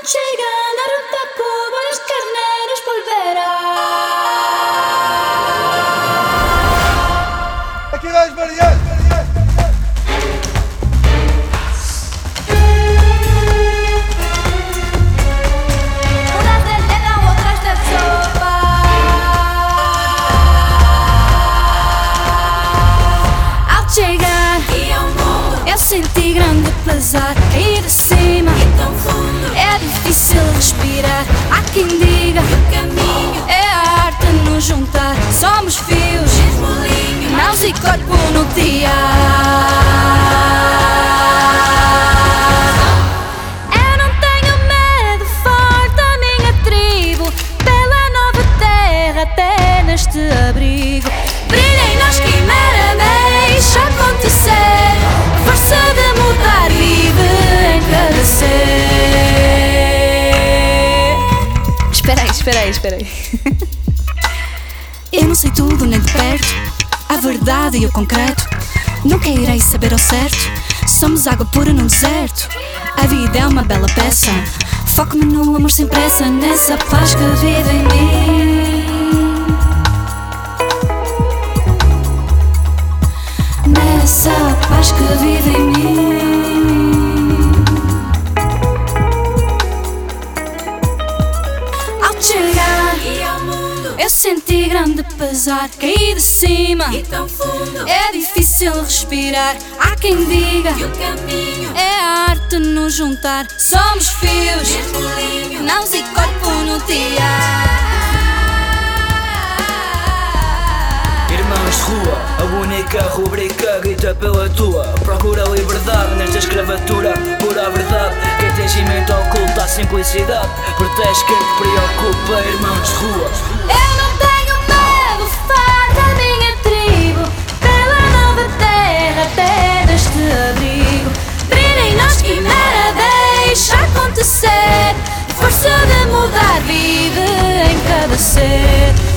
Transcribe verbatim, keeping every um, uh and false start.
Chega Naruto com as carneiras polverá. Aqui vai as variantes. Eu senti grande pesar, cair de cima e tão fundo. É difícil respirar, há quem diga que o caminho é a arte de nos juntar. Somos fios, mãos e corpo no tear. Eu não tenho medo, forte a minha tribo, pela nova terra até neste abrigo. Brilha em nós, quimera, deixa acontecer. Força de mudar, vive em cada ser. Espera aí, espera aí, espera aí. Eu não sei tudo nem de perto, a verdade e o concreto nunca irei saber ao certo. Somos água pura num deserto. A vida é uma bela peça. Foco-me no amor sem pressa, nessa paz que vive em mim. Nessa paz que vive em mim. Ao chegar eu senti grande pesar, caí de cima e tão fundo. É difícil respirar, há quem diga que o caminho é a arte de nos juntar. Somos fios, mãos e corpo no tear. Irmãos de rua, a única rubrica grita pela tua. Procura liberdade nesta escravatura. Pura verdade, que atingimento oculta a simplicidade. Protege quem te preocupa, irmãos de rua. Eu não tenho medo, farda a minha tribo, pela nova terra até deste abrigo. Brilha em nós, quimera, deixa acontecer. Força de mudar, vive em cada ser.